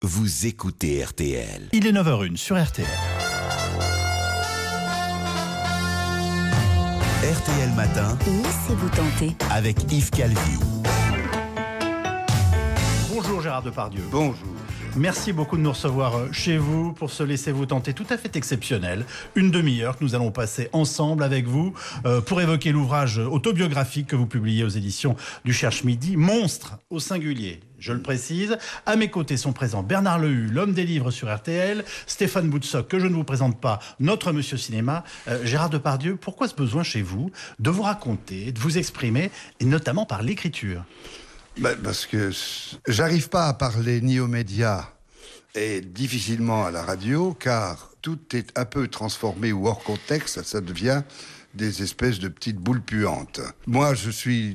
Vous écoutez RTL. Il est 9h01 sur RTL. RTL Matin. Laissez-vous tenter. Avec Yves Calvi. Bonjour Gérard Depardieu. Bonjour. Merci beaucoup de nous recevoir chez vous pour ce Laissez-vous tenter tout à fait exceptionnel. Une demi-heure que nous allons passer ensemble avec vous pour évoquer l'ouvrage autobiographique que vous publiez aux éditions du Cherche-Midi, Monstre au singulier. Je le précise. À mes côtés sont présents Bernard Lehu, l'homme des livres sur RTL, Stéphane Boutsock, que je ne vous présente pas, notre Monsieur Cinéma. Gérard Depardieu, pourquoi ce besoin chez vous de vous raconter, de vous exprimer, et notamment par l'écriture ? Parce que j'arrive pas à parler ni aux médias et difficilement à la radio, car tout est un peu transformé ou hors contexte, ça devient des espèces de petites boules puantes. Moi, j'ai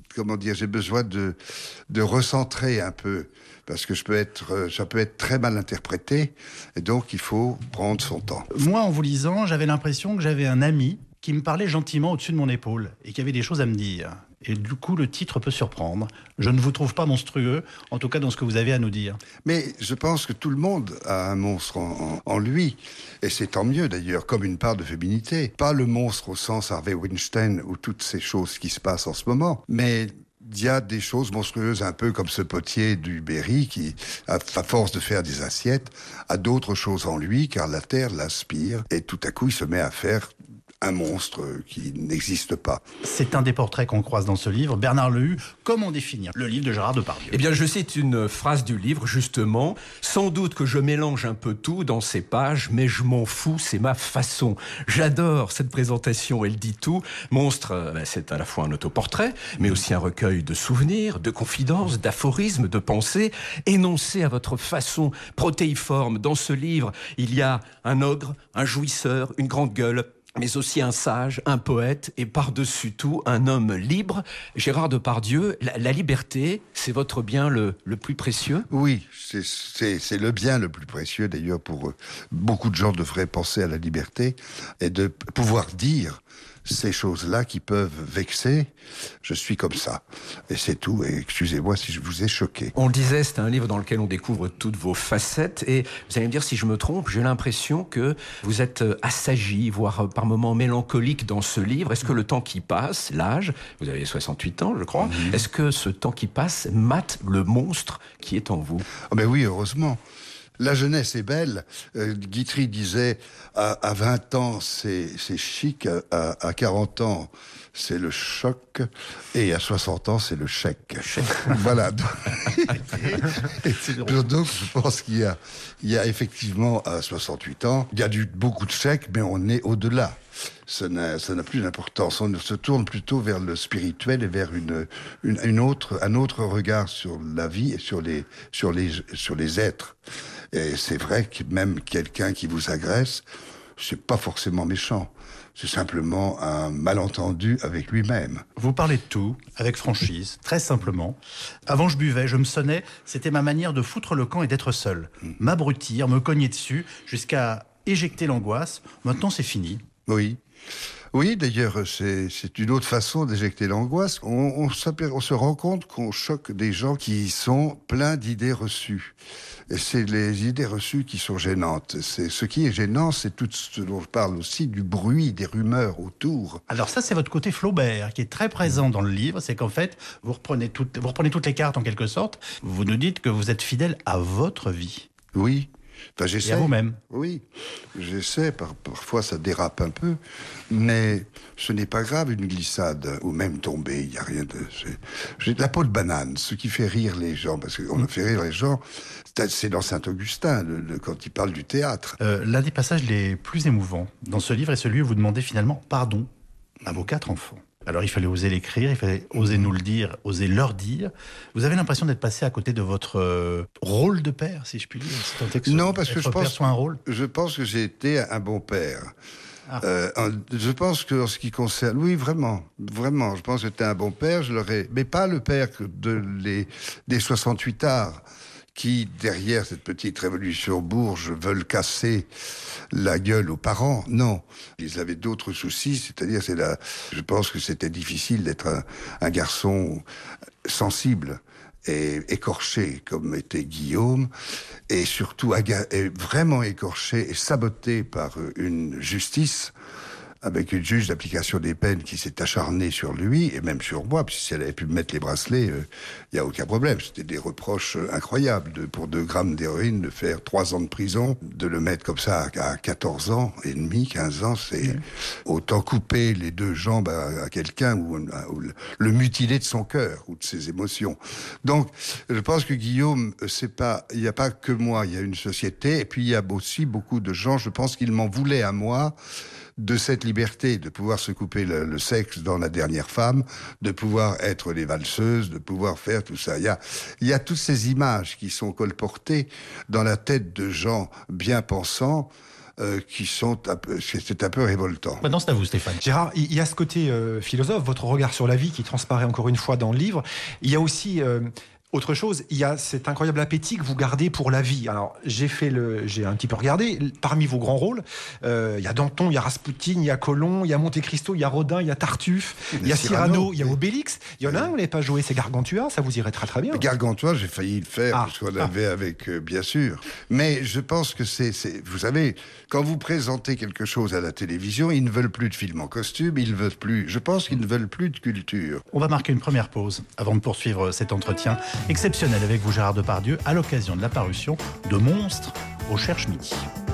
besoin de recentrer un peu, parce que ça peut être très mal interprété, et donc il faut prendre son temps. Moi, en vous lisant, j'avais l'impression que j'avais un ami qui me parlait gentiment au-dessus de mon épaule et qui avait des choses à me dire. Et du coup, le titre peut surprendre. Je ne vous trouve pas monstrueux, en tout cas dans ce que vous avez à nous dire. Mais je pense que tout le monde a un monstre en lui, et c'est tant mieux d'ailleurs, comme une part de féminité. Pas le monstre au sens Harvey Weinstein ou toutes ces choses qui se passent en ce moment, mais il y a des choses monstrueuses, un peu comme ce potier du Berry qui, à force de faire des assiettes, a d'autres choses en lui, car la terre l'aspire, et tout à coup il se met à faire un monstre qui n'existe pas. C'est un des portraits qu'on croise dans ce livre. Bernard Lehu, comment définir le livre de Gérard Depardieu ? Eh bien, je cite une phrase du livre, justement. « Sans doute que je mélange un peu tout dans ces pages, mais je m'en fous, c'est ma façon. » J'adore cette présentation, elle dit tout. Monstre, c'est à la fois un autoportrait, mais aussi un recueil de souvenirs, de confidences, d'aphorismes, de pensées, énoncés à votre façon protéiforme. Dans ce livre, il y a un ogre, un jouisseur, une grande gueule, mais aussi un sage, un poète, et par-dessus tout, un homme libre. Gérard Depardieu, la liberté, c'est votre bien le plus précieux ? Oui, c'est le bien le plus précieux. D'ailleurs, pour beaucoup de gens devraient penser à la liberté et de pouvoir dire ces choses-là qui peuvent vexer. Je suis comme ça. Et c'est tout. Et excusez-moi si je vous ai choqué. On le disait, c'est un livre dans lequel on découvre toutes vos facettes. Et vous allez me dire si je me trompe, j'ai l'impression que vous êtes assagi, voire par moments mélancolique dans ce livre. Est-ce que le temps qui passe, l'âge, vous avez 68 ans, je crois, est-ce que ce temps qui passe mate le monstre qui est en vous ? Oh ben oui, heureusement. La jeunesse est belle. Guitry disait à 20 ans c'est chic, à 40 ans c'est le choc, et à 60 ans c'est le chèque. Voilà. Donc je pense qu'il y a effectivement à 68 ans, il y a beaucoup de chèques, mais on est au-delà. Ça n'a plus d'importance. On se tourne plutôt vers le spirituel et vers un autre regard sur la vie et sur les êtres. Et c'est vrai que même quelqu'un qui vous agresse, c'est pas forcément méchant. C'est simplement un malentendu avec lui-même. Vous parlez de tout, avec franchise, très simplement. Avant, je buvais, je me sonnais. C'était ma manière de foutre le camp et d'être seul. M'abrutir, me cogner dessus, jusqu'à éjecter l'angoisse. Maintenant, c'est fini. Oui. Oui, d'ailleurs, c'est une autre façon d'éjecter l'angoisse. On se rend compte qu'on choque des gens qui sont pleins d'idées reçues. Et c'est les idées reçues qui sont gênantes. Ce qui est gênant, c'est tout ce dont je parle aussi, du bruit, des rumeurs autour. Alors ça, c'est votre côté Flaubert, qui est très présent dans le livre. C'est qu'en fait, vous reprenez toutes les cartes en quelque sorte. Vous nous dites que vous êtes fidèle à votre vie. Oui. Enfin, j'essaie. Et à vous-même. Oui, j'essaie. Parfois, ça dérape un peu, mais ce n'est pas grave, une glissade, ou même tomber, il n'y a rien de... J'ai de la peau de banane, ce qui fait rire les gens, parce qu'on a fait rire les gens, c'est dans Saint-Augustin, quand il parle du théâtre. L'un des passages les plus émouvants dans ce livre est celui où vous demandez finalement pardon à vos 4 enfants. Alors il fallait oser l'écrire, il fallait oser nous le dire, oser leur dire. Vous avez l'impression d'être passé à côté de votre rôle de père, si je puis dire. Non, parce que je pense que j'ai été un bon père. Je pense que en ce qui concerne... Oui, vraiment, je pense que j'étais un bon père, mais pas le père des 68 arts, qui, derrière cette petite révolution bourge, veulent casser la gueule aux parents. Non, ils avaient d'autres soucis, c'est-à-dire, je pense que c'était difficile d'être un garçon sensible et écorché comme était Guillaume, et surtout vraiment écorché et saboté par une justice, avec une juge d'application des peines qui s'est acharnée sur lui, et même sur moi, puis si elle avait pu me mettre les bracelets, il n'y a aucun problème. C'était des reproches incroyables, pour 2 grammes d'héroïne, de faire 3 ans de prison, de le mettre comme ça à 14 ans et demi, 15 ans, c'est autant couper les 2 jambes à quelqu'un, ou le mutiler de son cœur, ou de ses émotions. Donc, je pense que Guillaume, il n'y a pas que moi, il y a une société, et puis il y a aussi beaucoup de gens, je pense qu'ils m'en voulaient à moi, de cette liberté de pouvoir se couper le sexe dans La Dernière Femme, de pouvoir être les valseuses, de pouvoir faire tout ça. Il y a toutes ces images qui sont colportées dans la tête de gens bien pensants, c'est un peu révoltant. Maintenant, c'est à vous, Stéphane. Gérard, il y a ce côté philosophe, votre regard sur la vie qui transparaît encore une fois dans le livre. Il y a aussi autre chose, il y a cet incroyable appétit que vous gardez pour la vie. Alors, j'ai un petit peu regardé. Parmi vos grands rôles, il y a Danton, il y a Raspoutine, il y a Colomb, il y a Monte Cristo, il y a Rodin, il y a Tartuffe, il y a Cyrano, il y a Obélix. Il y en a un que vous n'avez pas joué, c'est Gargantua. Ça vous irait très très bien. Gargantua, j'ai failli le faire, parce qu'on avait avec, bien sûr. Mais je pense que vous savez, quand vous présentez quelque chose à la télévision, ils ne veulent plus de films en costume, je pense qu'ils ne veulent plus de culture. On va marquer une première pause avant de poursuivre cet entretien exceptionnel avec vous, Gérard Depardieu, à l'occasion de la parution de Monstres au Cherche Midi.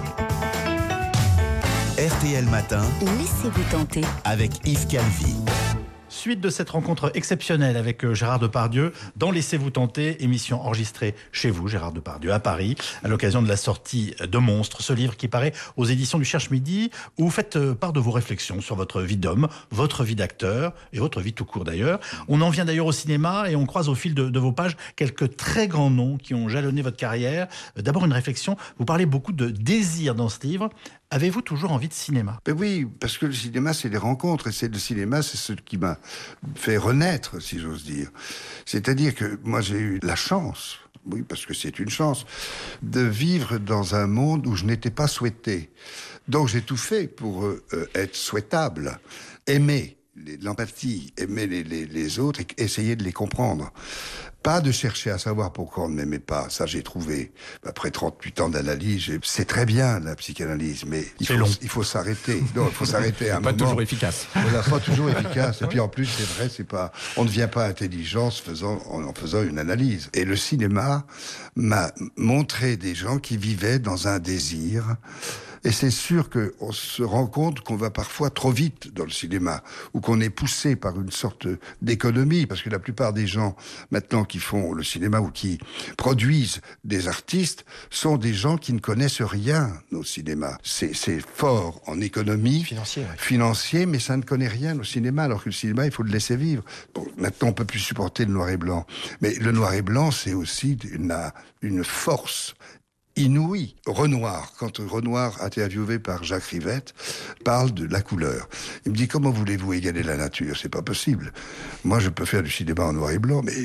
RTL Matin, Laissez-vous tenter avec Yves Calvi. Suite de cette rencontre exceptionnelle avec Gérard Depardieu dans Laissez-vous tenter, émission enregistrée chez vous, Gérard Depardieu, à Paris, à l'occasion de la sortie de Monstres, ce livre qui paraît aux éditions du Cherche Midi, où vous faites part de vos réflexions sur votre vie d'homme, votre vie d'acteur et votre vie tout court d'ailleurs. On en vient d'ailleurs au cinéma et on croise au fil de vos pages quelques très grands noms qui ont jalonné votre carrière. D'abord une réflexion, vous parlez beaucoup de désir dans ce livre. Avez-vous toujours envie de cinéma ? Ben oui, parce que le cinéma, c'est les rencontres, et le cinéma, c'est ce qui m'a fait renaître, si j'ose dire. C'est-à-dire que moi, j'ai eu la chance, oui, parce que c'est une chance, de vivre dans un monde où je n'étais pas souhaité. Donc j'ai tout fait pour être souhaitable, aimer l'empathie, aimer les autres et essayer de les comprendre. Pas de chercher à savoir pourquoi on ne m'aimait pas, ça j'ai trouvé. Après 38 ans d'analyse, c'est très bien la psychanalyse, mais il faut s'arrêter. Non, il faut s'arrêter à un moment. Pas toujours efficace. Voilà, pas toujours efficace. Et puis en plus, c'est vrai, on ne devient pas intelligent en faisant une analyse. Et le cinéma m'a montré des gens qui vivaient dans un désir. Et c'est sûr qu'on se rend compte qu'on va parfois trop vite dans le cinéma, ou qu'on est poussé par une sorte d'économie, parce que la plupart des gens maintenant qui font le cinéma ou qui produisent des artistes sont des gens qui ne connaissent rien au cinéma. C'est fort en économie, financier, mais ça ne connaît rien au cinéma, alors que le cinéma, il faut le laisser vivre. Bon, maintenant, on peut plus supporter le noir et blanc. Mais le noir et blanc, c'est aussi une force inouï. Renoir, quand Renoir, interviewé par Jacques Rivette, parle de la couleur. Il me dit, comment voulez-vous égaler la nature ? C'est pas possible. Moi, je peux faire du cinéma en noir et blanc, mais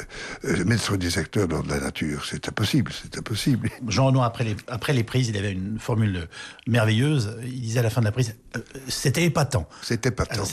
mettre des acteurs dans de la nature, c'est impossible, c'est impossible. Jean Renoir, après les prises, il avait une formule merveilleuse. Il disait à la fin de la prise, c'était épatant. C'était épatant,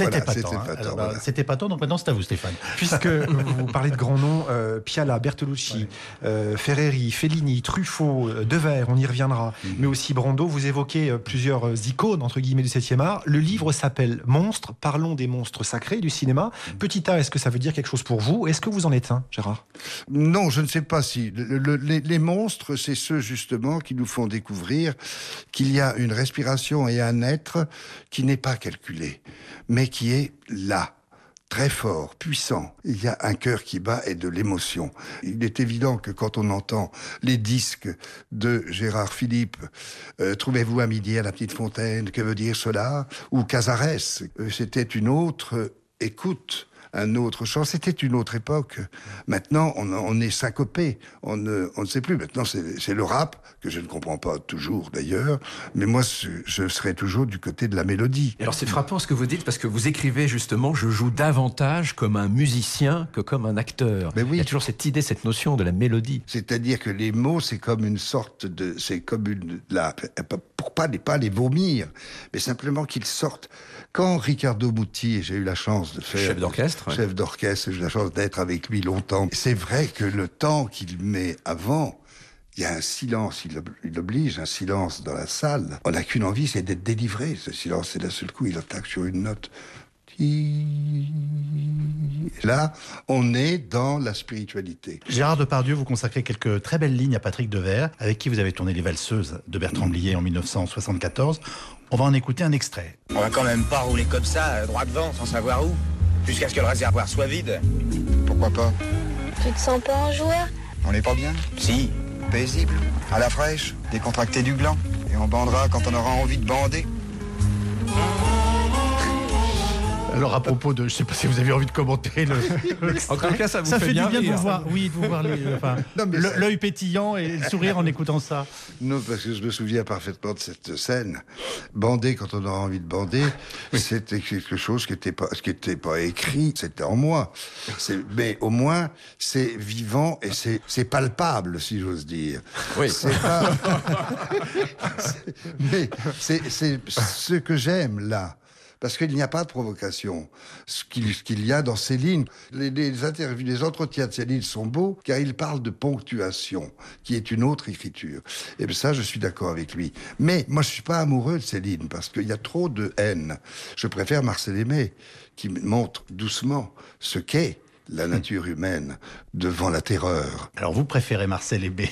voilà. C'était épatant, donc maintenant c'est à vous, Stéphane. Puisque vous parlez de grands noms, Piala, Bertolucci, Ferreri, Fellini, Truffaut, Devers, on y reviendra, mais aussi Brando, vous évoquez plusieurs icônes, entre guillemets, du 7e art. Le livre s'appelle Monstres, parlons des monstres sacrés du cinéma. Petit A, est-ce que ça veut dire quelque chose pour vous ? Est-ce que vous en êtes un, Gérard ? Non, je ne sais pas si. Les monstres, c'est ceux, justement, qui nous font découvrir qu'il y a une respiration et un être qui n'est pas calculé, mais qui est là. Très fort, puissant. Il y a un cœur qui bat et de l'émotion. Il est évident que quand on entend les disques de Gérard Philippe, Trouvez-vous à midi à la Petite Fontaine, que veut dire cela ? Ou Cazares, c'était une autre écoute, un autre chant. C'était une autre époque. Maintenant, on est syncopé. On ne sait plus. Maintenant, c'est le rap, que je ne comprends pas toujours d'ailleurs. Mais moi, je serai toujours du côté de la mélodie. Et alors, c'est frappant ce que vous dites, parce que vous écrivez justement, je joue davantage comme un musicien que comme un acteur. Mais oui. Il y a toujours cette idée, cette notion de la mélodie. C'est-à-dire que les mots, c'est comme une sorte de... C'est comme pour pas les vomir, mais simplement qu'ils sortent. Quand Riccardo Muti, et j'ai eu la chance de faire... Chef d'orchestre. d'orchestre. Chef d'orchestre, j'ai eu la chance d'être avec lui longtemps. C'est vrai que le temps qu'il met avant, il y a un silence, il oblige un silence dans la salle. On n'a qu'une envie, c'est d'être délivré. Ce silence, c'est d'un seul coup, il attaque sur une note. Là, on est dans la spiritualité. Gérard Depardieu, vous consacrez quelques très belles lignes à Patrick Devers, avec qui vous avez tourné Les Valseuses de Bertrand Blier en 1974. On va en écouter un extrait. On va quand même pas rouler comme ça, droit devant, sans savoir où, jusqu'à ce que le réservoir soit vide. Pourquoi pas? Tu te sens pas un joueur? On n'est pas bien? Si. Paisible, à la fraîche, décontracté du gland. Et on bandera quand on aura envie de bander. Alors à propos de, je sais pas si vous avez envie de commenter le. En tout cas, ça vous Ça fait fait du bien bien de rire. vous voir, oui, de vous voir Non, mais ça- l'œil pétillant et le sourire en écoutant ça. Non, parce que je me souviens parfaitement de cette scène. Bander quand on aura envie de bander, c'était quelque chose qui était pas écrit, c'était en moi. Mais au moins, c'est vivant et c'est palpable, si j'ose dire. Oui. C'est pas. Mais c'est ce que j'aime là. Parce qu'il n'y a pas de provocation. Ce qu'il y a dans ces lignes, les interviews, les entretiens de ces lignes sont beaux, car il parle de ponctuation, qui est une autre écriture. Et bien ça, je suis d'accord avec lui. Mais moi, je suis pas amoureux de ces lignes, parce qu'il y a trop de haine. Je préfère Marcel Aimé, qui me montre doucement ce qu'est la nature humaine devant la terreur. Alors vous préférez Marcel Aimé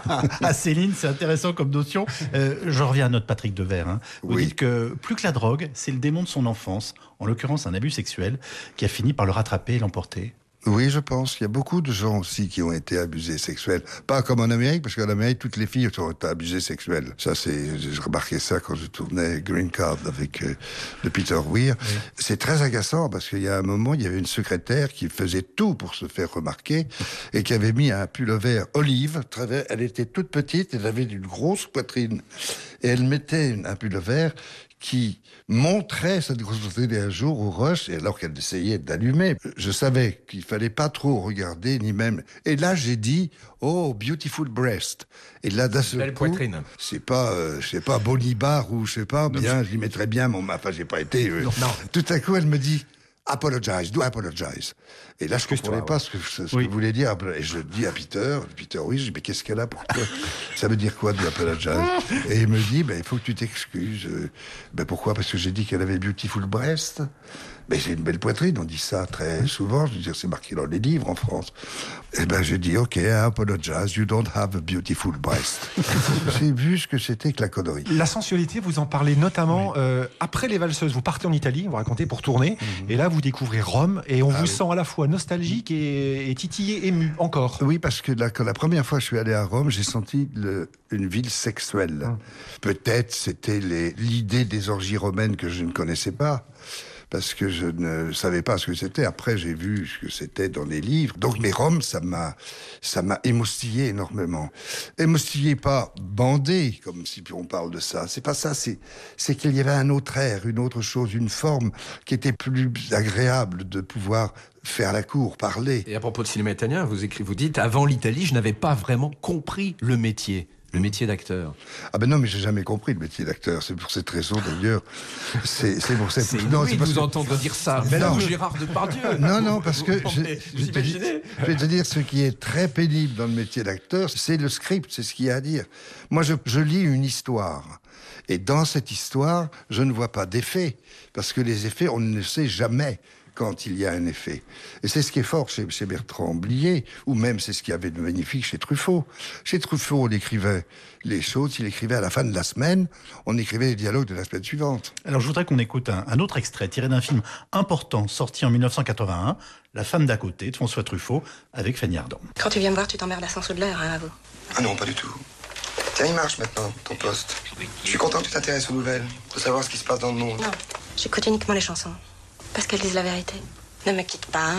à Céline, c'est intéressant comme notion. Je reviens à notre Patrick Devers. Hein. Vous Oui. dites que plus que la drogue, c'est le démon de son enfance, en l'occurrence un abus sexuel, qui a fini par le rattraper et l'emporter. Oui, je pense qu'il y a beaucoup de gens aussi qui ont été abusés sexuels. Pas comme en Amérique, parce qu'en Amérique, toutes les filles ont été abusées sexuelles. Ça, j'ai remarqué ça quand je tournais Green Card avec de Peter Weir. Oui. C'est très agaçant parce qu'il y a un moment, il y avait une secrétaire qui faisait tout pour se faire remarquer et qui avait mis un pull-over olive. Elle était toute petite, elle avait une grosse poitrine. Et elle mettait un pull-over qui montrait cette grossité un jour au rush, et alors qu'elle essayait d'allumer. Je savais qu'il fallait pas trop regarder, ni même... Et là, j'ai dit, oh, beautiful breast. Et là, d'un seul Belle coup, poitrine. c'est pas, je sais pas, Bonibar ou je sais pas, bien, j'y mettrais bien mon... Enfin, j'ai pas été... Non. Tout à coup, elle me dit... Apologize, do apologize. Et là, je comprenais pas ce que voulait dire. Et je dis à Peter, oui, je dis, mais qu'est-ce qu'elle a pour toi? Ça veut dire quoi, do apologize? Et il me dit, il faut que tu t'excuses. Pourquoi? Parce que j'ai dit qu'elle avait beautiful breast. Mais j'ai une belle poitrine, on dit ça très souvent. Je veux dire, c'est marqué dans les livres en France. Et j'ai dit, OK, I apologize, you don't have a beautiful breast. J'ai vu ce que c'était que la connerie. La sensualité, vous en parlez notamment après Les Valseuses. Vous partez en Italie, vous racontez, pour tourner. Et là, vous découvrez Rome. Et on vous sent à la fois nostalgique et titillé, ému, encore. Oui, parce que quand la première fois que je suis allé à Rome, j'ai senti une ville sexuelle. Peut-être c'était l'idée des orgies romaines que je ne connaissais pas, parce que je ne savais pas ce que c'était. Après, j'ai vu ce que c'était dans les livres. Donc, mais Rome, ça m'a émoustillé énormément. Émoustillé, pas bandé, comme si on parle de ça. C'est pas ça, c'est qu'il y avait un autre air, une autre chose, une forme qui était plus agréable de pouvoir faire la cour, parler. Et à propos de cinéma italien, vous dites, avant l'Italie, je n'avais pas vraiment compris le métier d'acteur. Ah ben non, mais j'ai jamais compris le métier d'acteur. C'est pour cette raison d'ailleurs. C'est pour cette. C'est non, inouï de parce vous que... entendre dire ça. Mais non. Gérard Depardieu. Non, parce que Vous imaginez? je vais te dire, ce qui est très pénible dans le métier d'acteur, c'est le script, c'est ce qu'il y a à dire. Moi, je lis une histoire. Et dans cette histoire, je ne vois pas d'effet. Parce que les effets, on ne sait jamais quand il y a un effet. Et c'est ce qui est fort chez Bertrand Blier, ou même c'est ce qu'il y avait de magnifique chez Truffaut. Chez Truffaut, on écrivait les choses, il écrivait à la fin de la semaine, on écrivait les dialogues de la semaine suivante. Alors je voudrais qu'on écoute un autre extrait tiré d'un film important sorti en 1981, La femme d'à côté de François Truffaut avec Fanny Ardant. Quand tu viens me voir, tu t'emmerdes à 100 sous de l'heure, hein, à vous. Ah non, pas du tout. Tiens, il marche maintenant, ton poste. Je suis content que tu t'intéresses aux nouvelles, de savoir ce qui se passe dans le monde. Non, j'écoute uniquement les chansons. Parce qu'elles disent la vérité. Ne me quitte pas,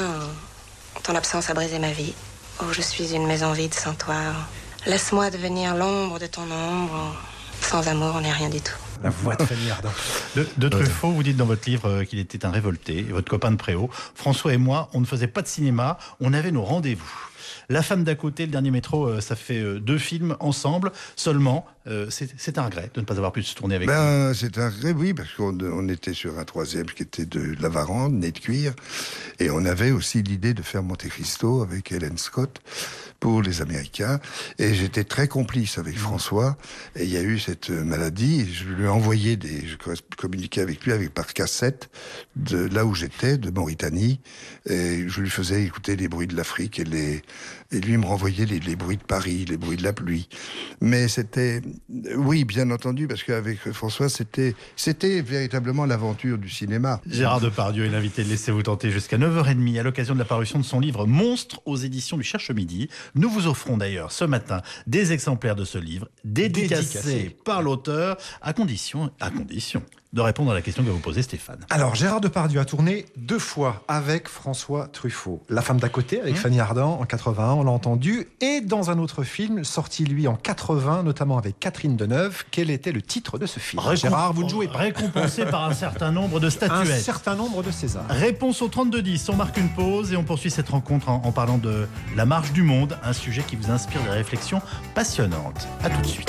ton absence a brisé ma vie. Oh, je suis une maison vide sans toi. Laisse-moi devenir l'ombre de ton ombre. Sans amour, on n'est rien du tout. La voix de Fanny Ardant. De Truffaut, vous dites dans votre livre qu'il était un révolté, et votre copain de Préau. François et moi, on ne faisait pas de cinéma, on avait nos rendez-vous. La femme d'à côté, le dernier métro, ça fait 2 films ensemble seulement. C'est un regret de ne pas avoir pu se tourner avec vous. C'est un regret, oui, parce qu'on était sur un 3e qui était de La Varande, Né de Cuir, et on avait aussi l'idée de faire Monte Cristo avec Helen Scott pour les Américains, et j'étais très complice avec François, et il y a eu cette maladie, et je lui ai envoyé je communiquais avec lui par cassette de là où j'étais, de Mauritanie, et je lui faisais écouter les bruits de l'Afrique et lui me renvoyait les bruits de Paris, les bruits de la pluie. Mais c'était, oui, bien entendu, parce qu'avec François, c'était véritablement l'aventure du cinéma. Gérard Depardieu est l'invité de Laissez-vous tenter jusqu'à 9h30 à l'occasion de la parution de son livre Monstres aux éditions du Cherche Midi. Nous vous offrons d'ailleurs ce matin des exemplaires de ce livre dédicacés par l'auteur à condition de répondre à la question que va vous poser Stéphane. Alors, Gérard Depardieu a tourné 2 fois avec François Truffaut. La femme d'à côté avec Fanny Ardant en 81, on l'a entendu, et dans un autre film sorti lui en 80, notamment avec Catherine Deneuve. Quel était le titre de ce film? Gérard, vous ne jouez pas. Récompensé par un certain nombre de statuettes. Un certain nombre de Césars. Réponse au 32-10. On marque une pause et on poursuit cette rencontre en parlant de la marche du monde, un sujet qui vous inspire des réflexions passionnantes. À tout de suite.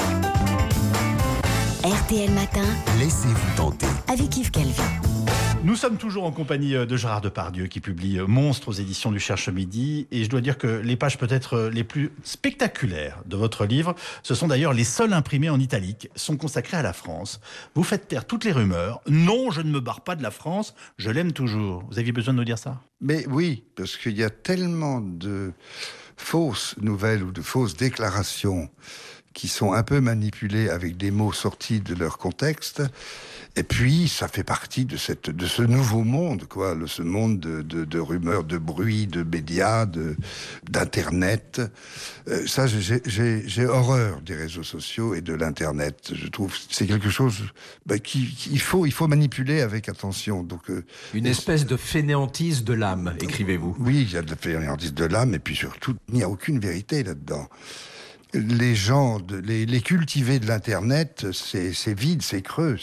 RTL Matin, Laissez-vous tenter. avec Yves Calvi. Nous sommes toujours en compagnie de Gérard Depardieu qui publie Monstres aux éditions du Cherche Midi, et je dois dire que les pages peut-être les plus spectaculaires de votre livre, ce sont d'ailleurs les seules imprimées en italique, sont consacrées à la France. Vous faites taire toutes les rumeurs. Non, je ne me barre pas de la France, je l'aime toujours. Vous aviez besoin de nous dire ça? Mais oui, parce qu'il y a tellement de fausses nouvelles ou de fausses déclarations qui sont un peu manipulés avec des mots sortis de leur contexte. Et puis, ça fait partie de ce nouveau monde, quoi, ce monde de rumeurs, de bruits, de médias, d'internet. Ça, j'ai horreur des réseaux sociaux et de l'internet. Je trouve que c'est quelque chose qu'il faut manipuler avec attention. Donc, une espèce de fainéantise de l'âme, écrivez-vous. Oui, il y a de la fainéantise de l'âme, et puis surtout, il n'y a aucune vérité là-dedans. Les gens, les cultivés de l'internet, c'est vide, c'est creux,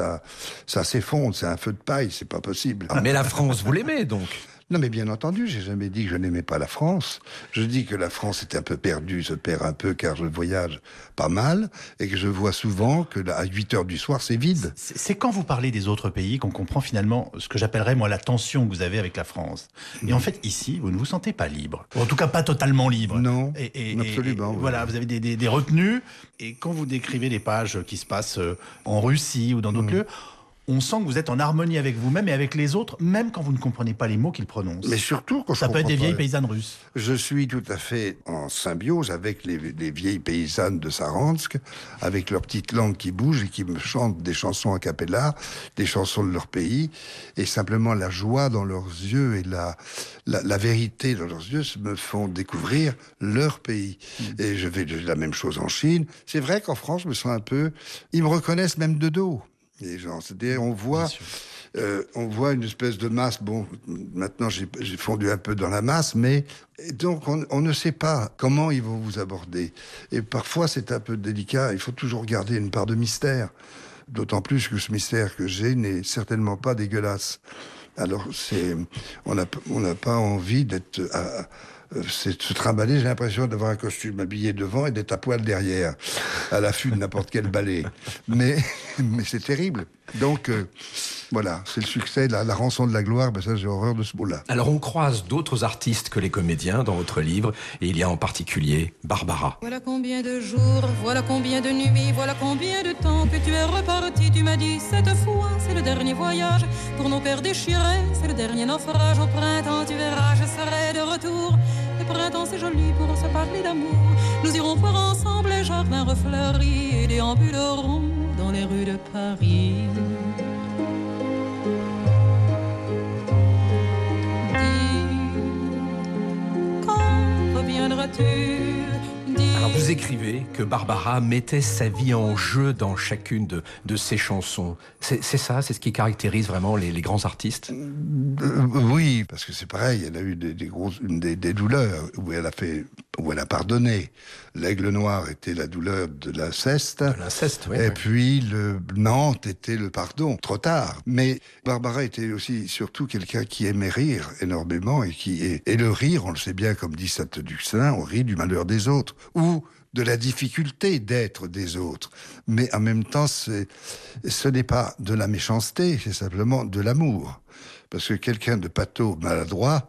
ça s'effondre, c'est un feu de paille, c'est pas possible. Mais la France, vous l'aimez donc? Non, mais bien entendu, j'ai jamais dit que je n'aimais pas la France. Je dis que la France est un peu perdue, se perd un peu car je voyage pas mal et que je vois souvent que à 8h du soir, c'est vide. C'est quand vous parlez des autres pays qu'on comprend finalement ce que j'appellerais moi la tension que vous avez avec la France. Et en fait, ici, vous ne vous sentez pas libre. En tout cas, pas totalement libre. Non, absolument. Et voilà, vous avez des retenues. Et quand vous décrivez les pages qui se passent en Russie ou dans d'autres lieux, on sent que vous êtes en harmonie avec vous-même et avec les autres, même quand vous ne comprenez pas les mots qu'ils prononcent. Mais surtout quand ça peut être des vieilles paysannes russes. Je suis tout à fait en symbiose avec les vieilles paysannes de Saransk, avec leur petite langue qui bouge et qui me chantent des chansons a cappella, des chansons de leur pays, et simplement la joie dans leurs yeux et la vérité dans leurs yeux me font découvrir leur pays. Et je fais la même chose en Chine. C'est vrai qu'en France, je me sens un peu... Ils me reconnaissent même de dos. Les gens, c'est-à-dire on voit une espèce de masse. Bon, maintenant j'ai fondu un peu dans la masse, mais donc on ne sait pas comment ils vont vous aborder. Et parfois c'est un peu délicat. Il faut toujours garder une part de mystère. D'autant plus que ce mystère que j'ai n'est certainement pas dégueulasse. Alors on n'a pas envie d'être c'est de se trimballer. J'ai l'impression d'avoir un costume habillé devant et d'être à poil derrière, à l'affût de n'importe quel balai. Mais c'est terrible. Donc, voilà, c'est le succès, la rançon de la gloire. Ben ça, j'ai horreur de ce mot-là. Alors, on croise d'autres artistes que les comédiens dans votre livre, et il y a en particulier Barbara. Voilà combien de jours, voilà combien de nuits, voilà combien de temps que tu es reparti. Tu m'as dit, cette fois, c'est le dernier voyage. Pour nos pères déchirés, c'est le dernier naufrage. Au printemps, tu verras, je serai de retour. Le printemps, c'est joli pour se parler d'amour. Nous irons voir ensemble les jardins refleuris et déambulerons dans les rues de Paris. Dis, quand reviendras-tu? Dis, Alors vous écrivez que Barbara mettait sa vie en jeu dans chacune de ses chansons. C'est ça, c'est ce qui caractérise vraiment les grands artistes. Oui, parce que c'est pareil, elle a eu des douleurs où elle a pardonné. L'Aigle Noir était la douleur de l'inceste. De l'inceste, oui. Et puis le Nantes était le pardon, trop tard. Mais Barbara était aussi surtout quelqu'un qui aimait rire énormément et le rire, on le sait bien, comme dit Saint-Eustache, on rit du malheur des autres ou de la difficulté d'être des autres. Mais en même temps, ce n'est pas de la méchanceté, c'est simplement de l'amour. Parce que quelqu'un de pâteau maladroit,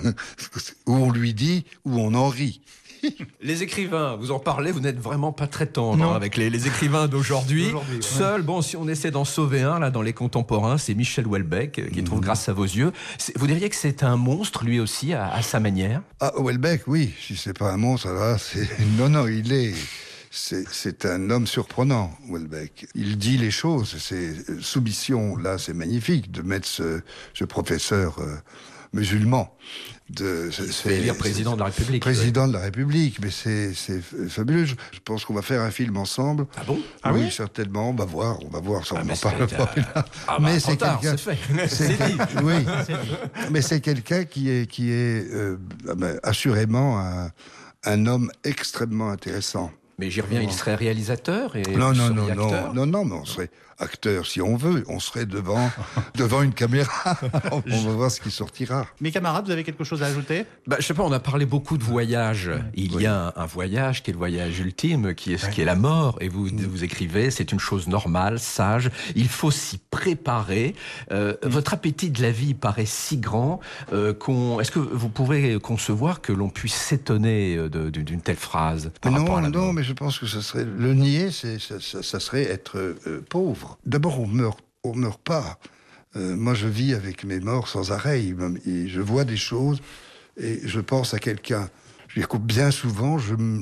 où on lui dit, où on en rit. Les écrivains, vous en parlez, vous n'êtes vraiment pas très tendre avec les écrivains d'aujourd'hui. Seul, si on essaie d'en sauver un, là, dans les contemporains, c'est Michel Houellebecq, qui trouve Grâce à vos yeux. Vous diriez que c'est un monstre, lui aussi, à sa manière? Ah, Houellebecq, oui. Si c'est pas un monstre, alors c'est... Non, il est... C'est un homme surprenant, Houellebecq. Il dit les choses, c'est soumission, là, c'est magnifique de mettre ce professeur musulman. C'est élire président de la République. Président de la République, mais c'est fabuleux. Je pense qu'on va faire un film ensemble. Ah bon? Oui, certainement, on va voir ça, on en parle pas. Mais c'est quelqu'un... C'est fait. Oui, mais c'est quelqu'un qui est assurément un homme extrêmement intéressant. Mais j'y reviens, il serait réalisateur et non, mais on serait acteur si on veut. On serait devant une caméra. On va voir ce qui sortira. Mes camarades, vous avez quelque chose à ajouter? Je sais pas, on a parlé beaucoup de voyages. Il y a un voyage qui est le voyage ultime, qui est la mort. Et vous écrivez, c'est une chose normale, sage. Il faut s'y préparer. Votre appétit de la vie paraît si grand est-ce que vous pouvez concevoir que l'on puisse s'étonner d'une telle phrase par rapport à la mort? Mais je pense que ça serait le nier, ça serait être pauvre. D'abord, on meurt pas. Moi, je vis avec mes morts sans arrêt. Je vois des choses et je pense à quelqu'un. Bien souvent,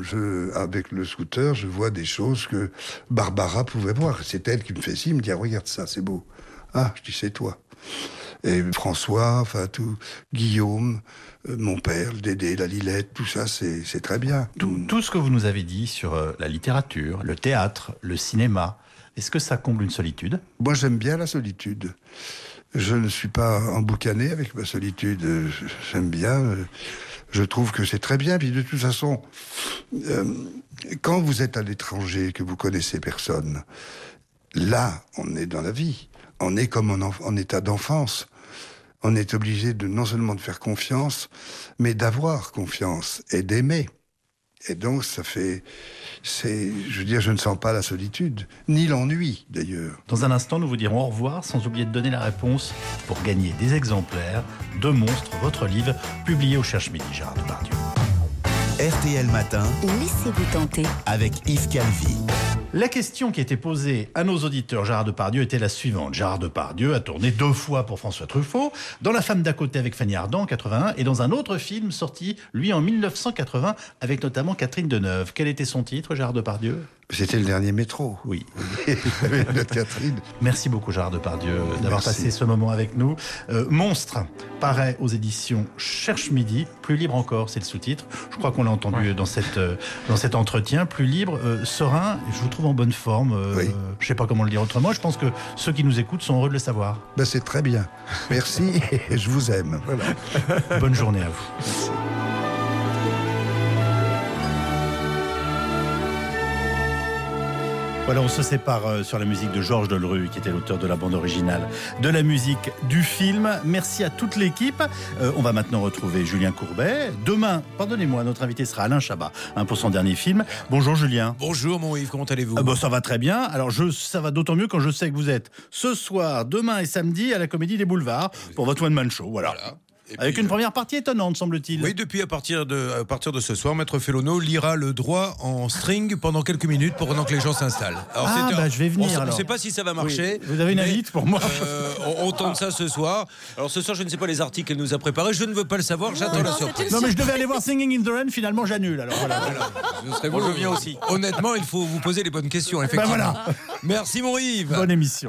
avec le scooter, je vois des choses que Barbara pouvait voir. C'est elle qui me fait signe, me dit regarde ça, c'est beau. Ah, je dis c'est toi. Et François, Guillaume, mon père, le Dédé, la Lilette, tout ça, c'est très bien. Tout ce que vous nous avez dit sur la littérature, le théâtre, le cinéma, est-ce que ça comble une solitude? Moi, j'aime bien la solitude. Je ne suis pas emboucané avec ma solitude. J'aime bien. Je trouve que c'est très bien. Puis de toute façon, quand vous êtes à l'étranger, que vous connaissez personne, là, on est dans la vie. On est comme en état d'enfance. On est obligé non seulement de faire confiance, mais d'avoir confiance et d'aimer. Et donc, je ne sens pas la solitude, ni l'ennui, d'ailleurs. Dans un instant, nous vous dirons au revoir, sans oublier de donner la réponse pour gagner des exemplaires de Monstres, votre livre, publié au Cherche Midi, Gérard Depardieu. RTL Matin, laissez-vous tenter avec Yves Calvi. La question qui était posée à nos auditeurs Gérard Depardieu était la suivante. Gérard Depardieu a tourné 2 fois pour François Truffaut, dans La femme d'à côté avec Fanny Ardant en 81 et dans un autre film sorti, lui, en 1980, avec notamment Catherine Deneuve. Quel était son titre, Gérard Depardieu? C'était le dernier métro. Oui. Notre Catherine. Merci beaucoup, Gérard Depardieu, d'avoir passé ce moment avec nous. Monstre paraît aux éditions Cherche Midi. Plus libre encore, c'est le sous-titre. Je crois qu'on l'a entendu dans cet entretien. Plus libre, serein, je vous trouve en bonne forme. Je ne sais pas comment le dire autrement. Je pense que ceux qui nous écoutent sont heureux de le savoir. C'est très bien. Merci et je vous aime. Voilà. Bonne journée à vous. Voilà, on se sépare sur la musique de Georges Delerue, qui était l'auteur de la bande originale de la musique du film. Merci à toute l'équipe. On va maintenant retrouver Julien Courbet. Demain, pardonnez-moi, notre invité sera Alain Chabat pour son dernier film. Bonjour Julien. Bonjour mon Yves, comment allez-vous? Ça va très bien. Alors ça va d'autant mieux quand je sais que vous êtes ce soir, demain et samedi à la Comédie des Boulevards pour votre one-man show. Voilà. Avec une première partie étonnante, semble-t-il. Oui, depuis à partir de ce soir, Maître Fellono lira le droit en string pendant quelques minutes pendant que les gens s'installent. Alors, je vais venir. On ne sait pas si ça va marcher. Oui. Vous avez une invite pour moi? On tente ça ce soir. Alors ce soir, je ne sais pas les articles qu'elle nous a préparés. Je ne veux pas le savoir. J'attends la surprise. Non, mais je devais aller voir Singing in the Rain. Finalement, j'annule. Alors voilà. Je viens aussi. Honnêtement, il faut vous poser les bonnes questions. Effectivement. Voilà. Merci mon Yves. Bonne émission.